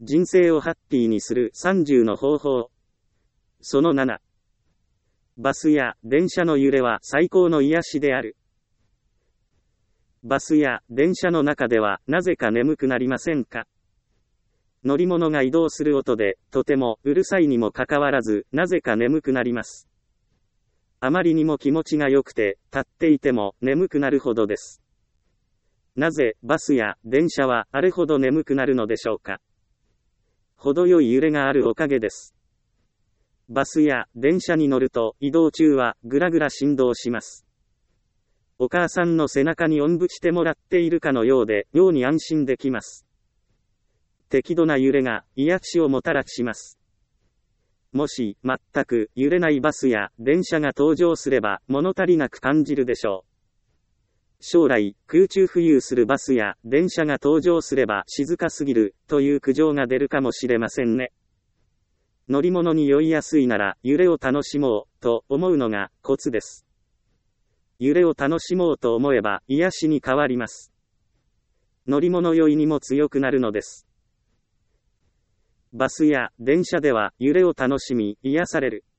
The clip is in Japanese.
人生をハッピーにする30の方法。その7。バスや電車の揺れは最高の癒しである。バスや電車の中ではなぜか眠くなりませんか？乗り物が移動する音でとてもうるさいにもかかわらずなぜか眠くなります。あまりにも気持ちが良くて立っていても眠くなるほどです。なぜバスや電車はあれほど眠くなるのでしょうか？程よい揺れがあるおかげです。バスや電車に乗ると移動中はぐらぐら振動します。お母さんの背中におんぶしてもらっているかのようで妙に安心できます。適度な揺れが癒しをもたらします。もし全く揺れないバスや電車が登場すれば物足りなく感じるでしょう。将来空中浮遊するバスや電車が登場すれば静かすぎるという苦情が出るかもしれませんね。乗り物に酔いやすいなら揺れを楽しもうと思うのがコツです。揺れを楽しもうと思えば癒しに変わります。乗り物酔いにも強くなるのです。バスや電車では揺れを楽しみ癒される。